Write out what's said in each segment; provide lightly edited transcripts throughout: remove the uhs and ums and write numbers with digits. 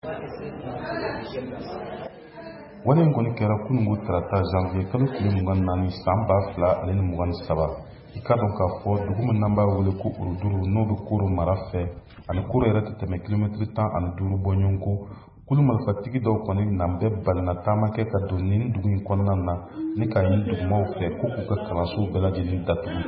wale ngoni kera kunungu tarata janvier kalo tile mugan nani samba fla aleni mugan saba ikadon ka fo dugumu namba wele ku uruduru no be kuru marafe ani kuru yɛrɛ tɛ tɛmɛ kilometri 15 bɔɲɔnko kulu marifatigi dɔw kɔni nan bɛ balina taama kɛ ka don nin dugu in kɔnɔna na ni ka ɲi dugumaw fɛ ko k'u ka kalansow bɛɛ lajɛlen datugu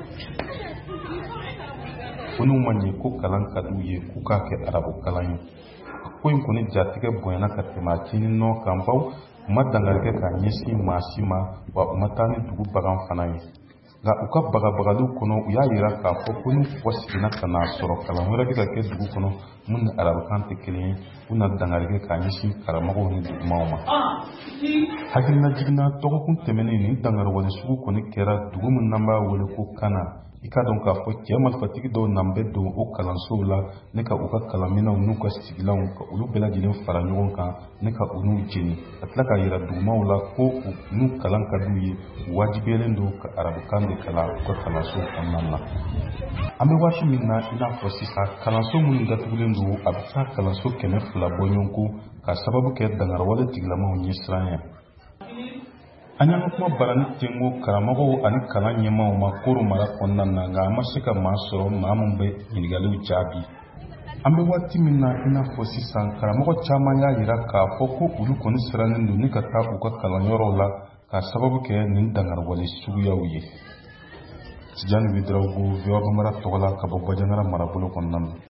ko n'u ma ɲɛ ko kalan ka d'u ye k'u k'a kɛ arabu kalan ye ko in kɔni jatigɛ bonyana ka tɛmɛ a cini nɔ kan baw u ma dangarikɛ ka ɲɛsin maa si ma wa u ma taa ni dugu bagan fana ye nka u ka bagabagaliw kɔnɔ u y'a yira k'a fɔ ko n'u kɔ seginna ka n'a sɔrɔ kalan wɛrɛ bɛ ka kɛ dugu kɔnɔ mun ni arabukan tɛ kelen ye u na dangarikɛ ka ɲɛsin karamɔgɔw ni dugumaw ma hakilina jiginna dɔgɔkun tɛmɛnen nin dangariwale sugu kɔni kɛra dugu min n'an b'a wele ko kana i ka dɔn k'a fɔ cɛ marifatigi dɔw nan bɛ don o kalansow la ne ka u ka kalanminɛw n'u ka sigilanw ka olu bɛɛ lajɛlen fara ɲɔgɔn kan ne ka u n'u jeni ka tila k'a yira dugumaw la ko n'u kalan ka d'u ye u wajibiyalen don ka arabukan de kalan u ka kalansow kɔnɔna na an bɛ waati min na i n'a fɔ sisan kalanso minnu datugulen don a bɛ taa kalanso 200 bɔɲɔnko ka sababu kɛ dangarawale tigilamaw ɲɛ siran ye an y'an ka kuma barani ten ko karamɔgɔw ani kalan ɲɛmaaw ma koro mara kɔnɔna na nka an ma se ka maa sɔrɔ maa min bɛ ɲininkaliw jaabi an bɛ waati min na i n'a fɔ sisan karamɔgɔ caman y'a yira k'a fɔ ko olu kɔni sirannen don ni ka taa u ka kalanyɔrɔw la ka sababu kɛ nin dangarawale suguyaw ye Tijani Widarawogo VOA Bambara tɔgɔ la ka bɔ Bajangara marabolo kɔnɔna na